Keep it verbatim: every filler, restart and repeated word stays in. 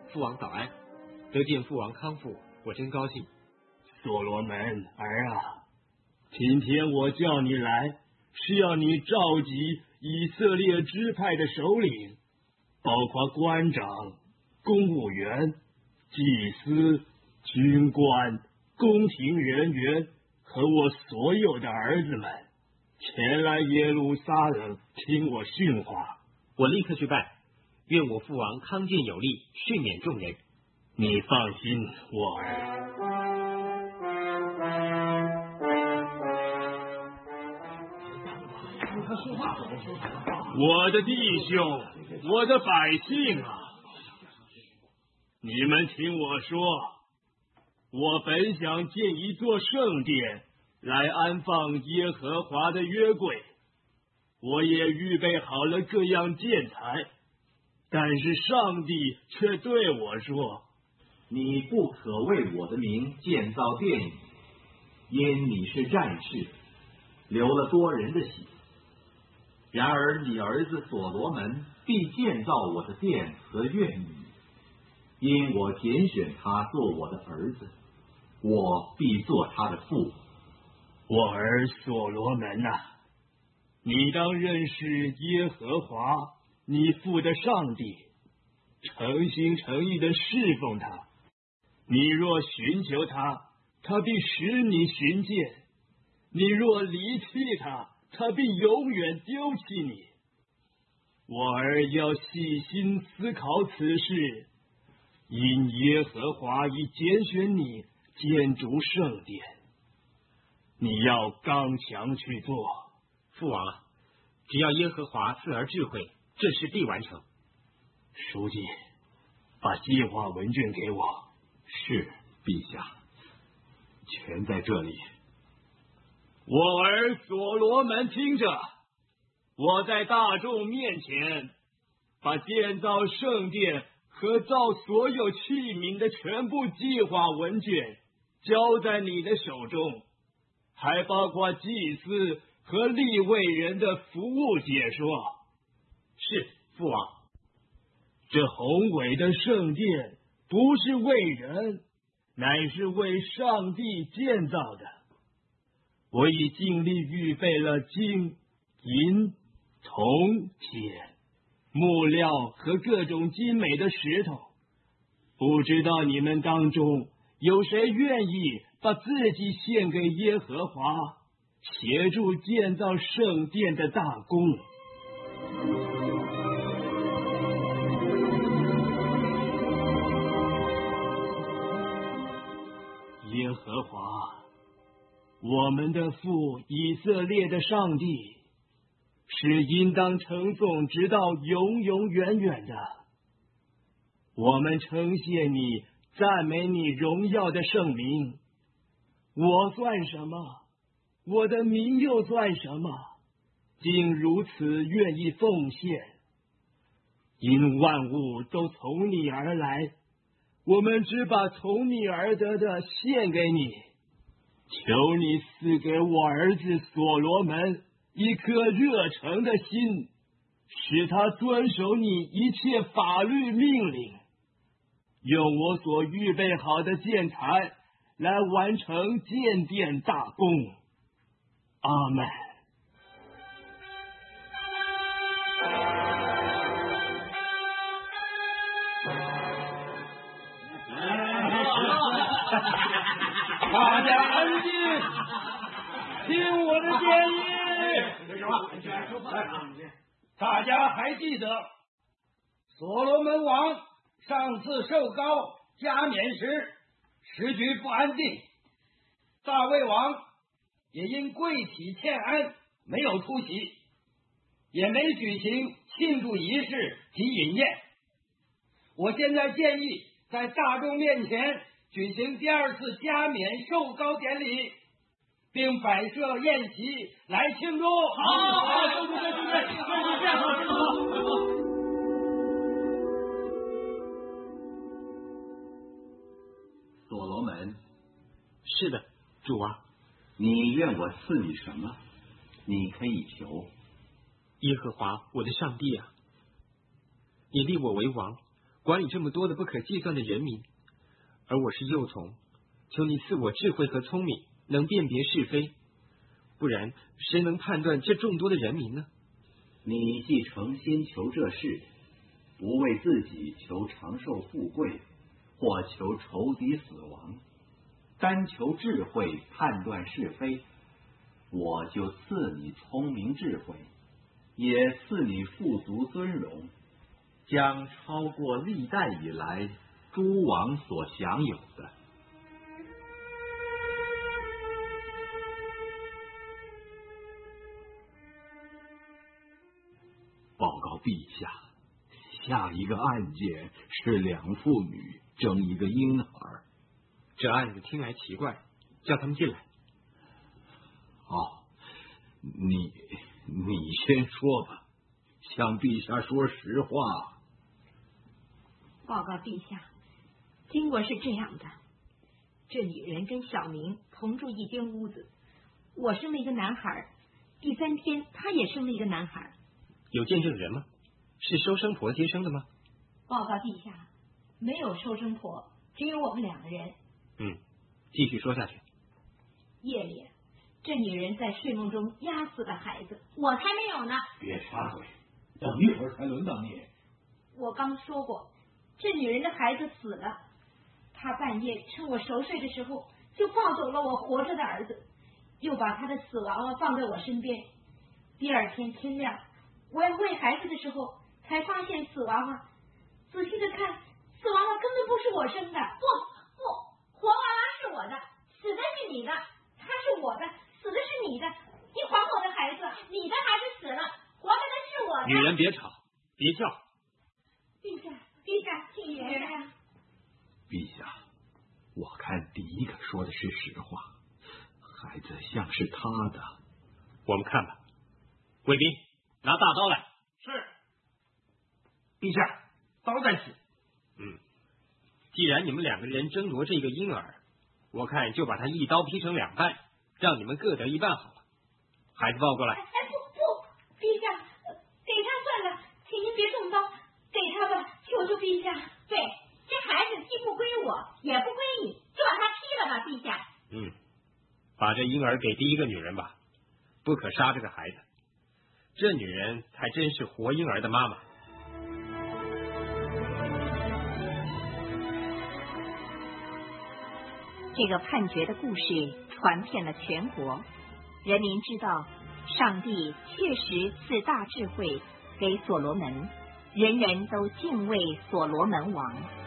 父王早安，得见父王康复，我真高兴。 所罗门儿啊，今天我叫你来，是要你召集以色列支派的首领，包括官长、公务员、祭司、军官、宫廷人员和我所有的儿子们，前来耶路撒冷听我训话。 我立刻去办，愿我父王康健有力，训勉众人。 你放心，我儿。我的弟兄，我的百姓啊，你们听我说，我本想建一座圣殿来安放耶和华的约柜，我也预备好了各样建材，但是上帝却对我说， 你不可为我的名建造殿宇，因你是战士，流了多人的血。然而你儿子所罗门必建造我的殿和院宇，因我拣选他做我的儿子，我必做他的父。 我儿所罗门啊，你当认识耶和华你父的上帝，诚心诚意的侍奉他。你若寻求他，他必使你寻见；你若离弃他，他必永远丢弃你。我儿要细心思考此事，因耶和华已拣选你建筑圣殿，你要刚强去做。 父王啊，只要耶和华赐儿智慧，这事必完成。 书记，把计划文卷给我。 是，陛下，全在这里。 我儿所罗门听着，我在大众面前把建造圣殿和造所有器皿的全部计划文卷交在你的手中，还包括祭司和利未人的服务解说。 是，父王。 这宏伟的圣殿不是为人，乃是为上帝建造的。我已尽力预备了金、银、铜、铁、木料和各种精美的石头。不知道你们当中有谁愿意把自己献给耶和华，协助建造圣殿的大功？耶和华，我们的父以色列的上帝，是应当称颂直到永永远远的。我们称谢你，赞美你荣耀的圣名。我算什么？我的名又算什么？竟如此愿意奉献。因万物都从你而来，我们只把从你而得的献给你。求你赐给我儿子所罗门一颗热诚的心，使他遵守你一切法律命令，用我所预备好的建材来完成建殿大功。阿们。 大家安静，听我的建议。大家还记得所罗门王上次受膏加冕时，时局不安定，大卫王也因贵体欠安没有出席，也没举行庆祝仪式及饮宴。我现在建议在大众面前举行第二次加冕受膏典礼，并摆设宴席来庆祝。好，好，对对对对对，这样好，这好。 所罗门， 是的，主啊。 你愿我赐你什么？你可以求。 耶和华我的上帝啊，你立我为王， 管理这么多的不可计算的人民，而我是幼童，求你赐我智慧和聪明，能辨别是非，不然谁能判断这众多的人民呢？ 你既诚心求这事，不为自己求长寿富贵，或求仇敌死亡，单求智慧判断是非，我就赐你聪明智慧，也赐你富足尊荣，将超过历代以来诸王所享有的。报告陛下，下一个案件是两妇女争一个婴儿。 这案子听来奇怪，叫他们进来。 哦，你你先说吧，向陛下说实话。 报告陛下，经过是这样的，这女人跟小明同住一间屋子，我生了一个男孩，第三天她也生了一个男孩。 有见证人吗？是收生婆接生的吗？ 报告陛下，没有收生婆，只有我们两个人。 嗯，继续说下去。 夜里，这女人在睡梦中压死了孩子，我才没有呢。 别插嘴，等一会儿才轮到你。 我刚说过，这女人的孩子死了，她半夜趁我熟睡的时候，就抱走了我活着的儿子，又把他的死娃娃放在我身边。第二天天亮，我要喂孩子的时候，才发现死娃娃。仔细的看，死娃娃根本不是我生的。不不，活娃娃是我的，死的是你的。他是我的，死的是你的。你还我的孩子，你的孩子死了，活着的是我的。 女人别吵，别叫。 陛下，陛下，请原谅。 陛下，我看第一个说的是实话，孩子像是他的。 我们看吧。卫兵，拿大刀来。 是。陛下，刀在此。 嗯，既然你们两个人争夺这个婴儿，我看就把他一刀劈成两半，让你们各得一半好了。孩子抱过来。 哎，不不，陛下，给他算了，请您别动刀，给他吧，求求陛下。对，这孩子既不归我，也不归你，就把他劈了吧，陛下。 嗯，把这婴儿给第一个女人吧，不可杀这个孩子。这女人才真是活婴儿的妈妈。 这个判决的故事传遍了全国，人民知道上帝确实赐大智慧给所罗门，人人都敬畏所罗门王。